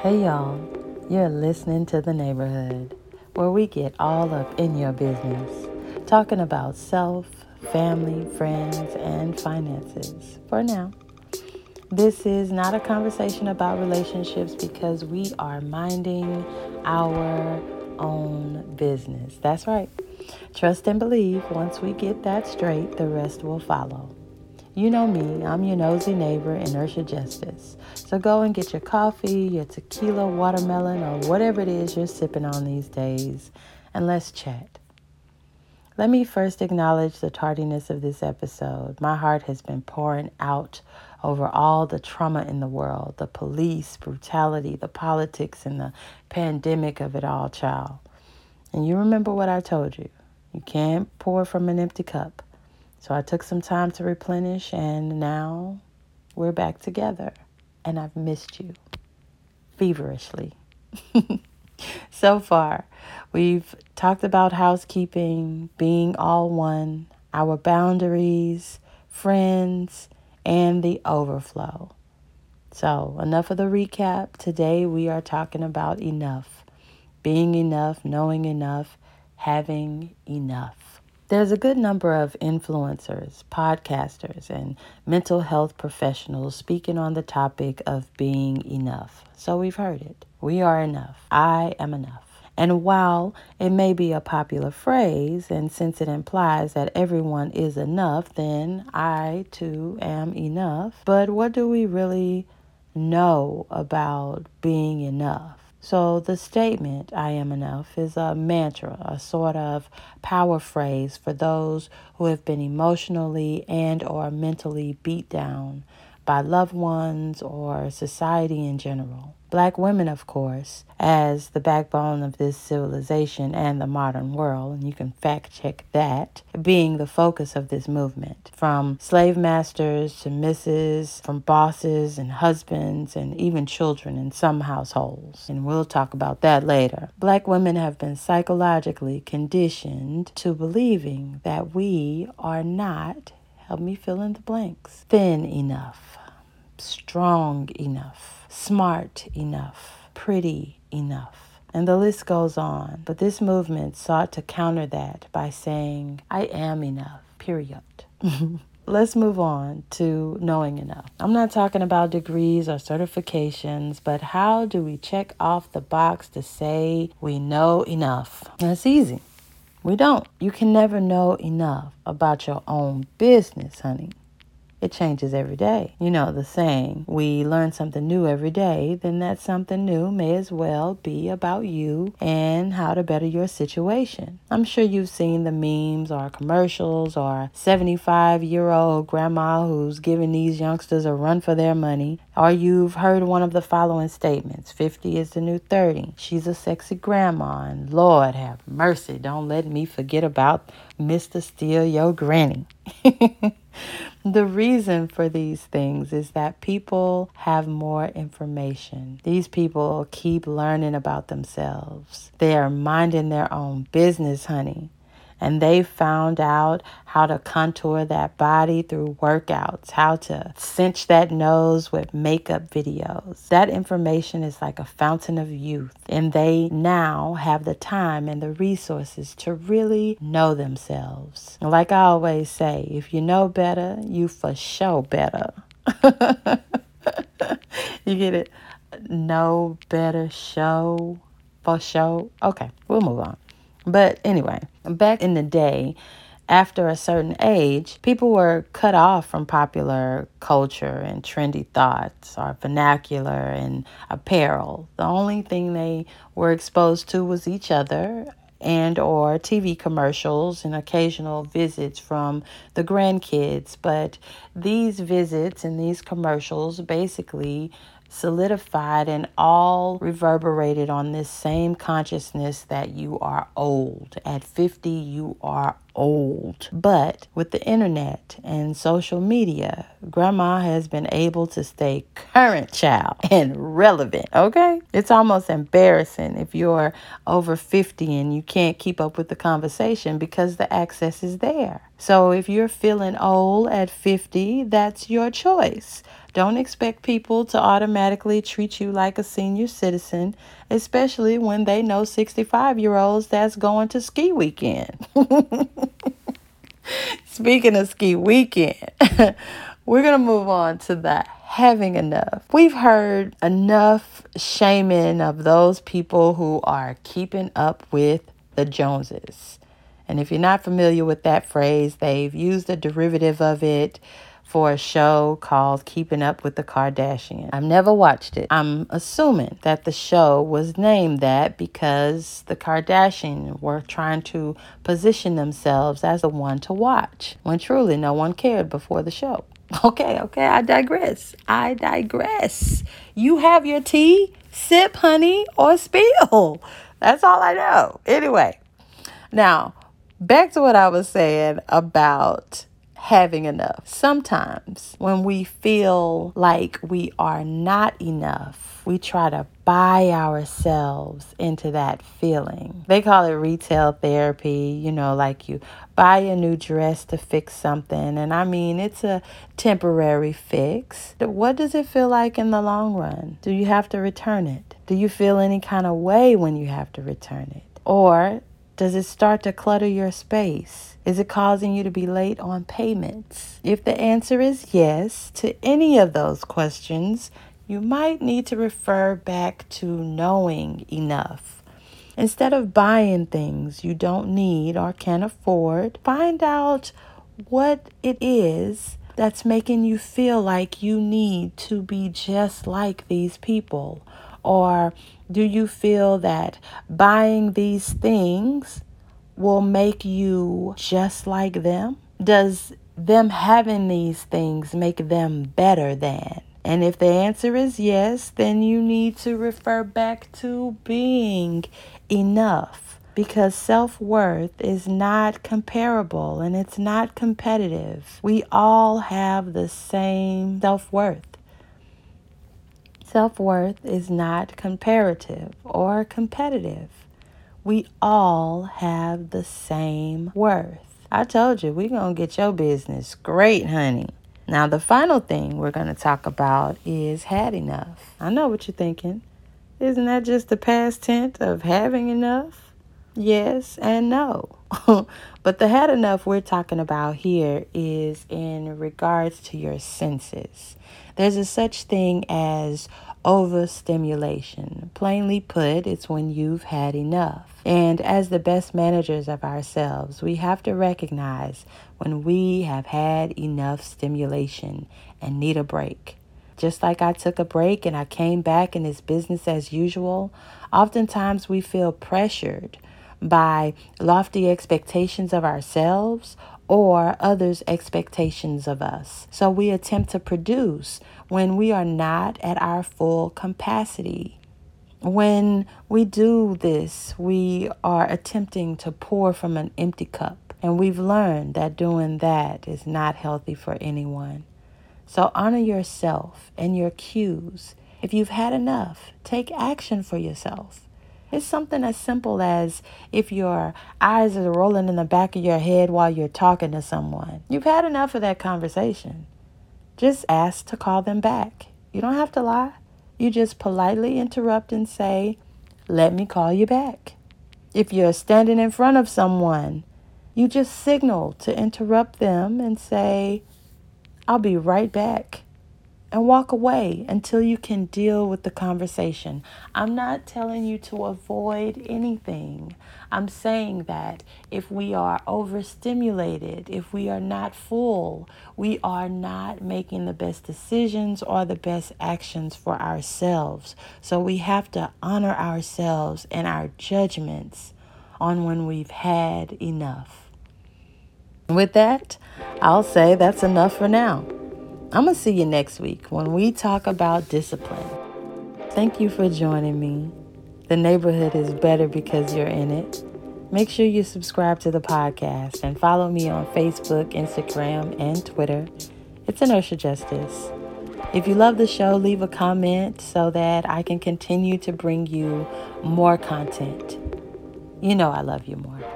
Hey y'all, you're listening to The Neighborhood, where we get all up in your business, talking about self, family, friends, and finances. For now, this is not a conversation about relationships because we are minding our own business. That's right. Trust and believe once we get that straight, the rest will follow. You know me, I'm your nosy neighbor, Inertia Justice. So go and get your coffee, your tequila, watermelon, or whatever it is you're sipping on these days, and let's chat. Let me first acknowledge the tardiness of this episode. My heart has been pouring out over all the trauma in the world, the police brutality, the politics, and the pandemic of it all, child. And you remember what I told you. You can't pour from an empty cup. So I took some time to replenish, and now we're back together. And I've missed you feverishly. So far, we've talked about housekeeping, being all one, our boundaries, friends, and the overflow. So, enough of the recap. Today, we are talking about enough. Being enough, knowing enough, having enough. There's a good number of influencers, podcasters, and mental health professionals speaking on the topic of being enough. So we've heard it. We are enough. I am enough. And while it may be a popular phrase, and since it implies that everyone is enough, then I too am enough. But what do we really know about being enough? So the statement, I am enough, is a mantra, a sort of power phrase for those who have been emotionally and or mentally beat down by loved ones or society in general. Black women, of course, as the backbone of this civilization and the modern world, and you can fact check that, being the focus of this movement. From slave masters to misses, from bosses and husbands and even children in some households. And we'll talk about that later. Black women have been psychologically conditioned to believing that we are not, help me fill in the blanks, thin enough, strong enough, smart enough, pretty enough. And the list goes on. But this movement sought to counter that by saying, I am enough, period. Let's move on to knowing enough. I'm not talking about degrees or certifications, but how do we check off the box to say we know enough? That's easy. We don't. You can never know enough about your own business, honey. It changes every day. You know the saying, we learn something new every day, then that something new may as well be about you and how to better your situation. I'm sure you've seen the memes or commercials or 75-year-old grandma who's giving these youngsters a run for their money. Or you've heard one of the following statements, 50 is the new 30. She's a sexy grandma, and Lord have mercy, don't let me forget about Mr. Steal Your Granny. The reason for these things is that people have more information. These people keep learning about themselves. They are minding their own business, honey. And they found out how to contour that body through workouts, how to cinch that nose with makeup videos. That information is like a fountain of youth. And they now have the time and the resources to really know themselves. Like I always say, if you know better, you for sure better. You get it? Know better, show for show. Okay, we'll move on. But anyway, back in the day, after a certain age, people were cut off from popular culture and trendy thoughts or vernacular and apparel. The only thing they were exposed to was each other and or TV commercials and occasional visits from the grandkids. But these visits and these commercials basically solidified and all reverberated on this same consciousness that you are old. At 50, you are old. But with the internet and social media, grandma has been able to stay current, child, and relevant, okay? It's almost embarrassing if you're over 50 and you can't keep up with the conversation because the access is there. So if you're feeling old at 50, that's your choice. Don't expect people to automatically treat you like a senior citizen, especially when they know 65-year-olds that's going to ski weekend. Speaking of ski weekend, we're going to move on to that having enough. We've heard enough shaming of those people who are keeping up with the Joneses. And if you're not familiar with that phrase, they've used a derivative of it for a show called Keeping Up with the Kardashians. I've never watched it. I'm assuming that the show was named that because the Kardashians were trying to position themselves as the one to watch, when truly no one cared before the show. Okay, I digress. You have your tea, sip, honey, or spill. That's all I know. Anyway, now, back to what I was saying about having enough. Sometimes when we feel like we are not enough, we try to buy ourselves into that feeling. They call it retail therapy, like you buy a new dress to fix something. And I mean, it's a temporary fix. But what does it feel like in the long run? Do you have to return it? Do you feel any kind of way when you have to return it? Or does it start to clutter your space? Is it causing you to be late on payments? If the answer is yes to any of those questions, you might need to refer back to knowing enough. Instead of buying things you don't need or can't afford, find out what it is that's making you feel like you need to be just like these people. Or do you feel that buying these things will make you just like them? Does them having these things make them better than? And if the answer is yes, then you need to refer back to being enough, because self-worth is not comparable and it's not competitive. We all have the same self-worth. Self-worth is not comparative or competitive. We all have the same worth. I told you, we're going to get your business great, honey. Now, the final thing we're going to talk about is had enough. I know what you're thinking. Isn't that just the past tense of having enough? Yes and no. But the had enough we're talking about here is in regards to your senses. There's a such thing as overstimulation. Plainly put, it's when you've had enough. And as the best managers of ourselves, we have to recognize when we have had enough stimulation and need a break. Just like I took a break and I came back and it's business as usual, oftentimes we feel pressured by lofty expectations of ourselves or others' expectations of us. So we attempt to produce when we are not at our full capacity. When we do this, we are attempting to pour from an empty cup. And we've learned that doing that is not healthy for anyone. So honor yourself and your cues. If you've had enough, take action for yourself. It's something as simple as if your eyes are rolling in the back of your head while you're talking to someone. You've had enough of that conversation. Just ask to call them back. You don't have to lie. You just politely interrupt and say, "Let me call you back." If you're standing in front of someone, you just signal to interrupt them and say, "I'll be right back," and walk away until you can deal with the conversation. I'm not telling you to avoid anything. I'm saying that if we are overstimulated, if we are not full, we are not making the best decisions or the best actions for ourselves. So we have to honor ourselves and our judgments on when we've had enough. With that, I'll say that's enough for now. I'm going to see you next week when we talk about discipline. Thank you for joining me. The neighborhood is better because you're in it. Make sure you subscribe to the podcast and follow me on Facebook, Instagram, and Twitter. It's Inertia Justice. If you love the show, leave a comment so that I can continue to bring you more content. You know I love you more.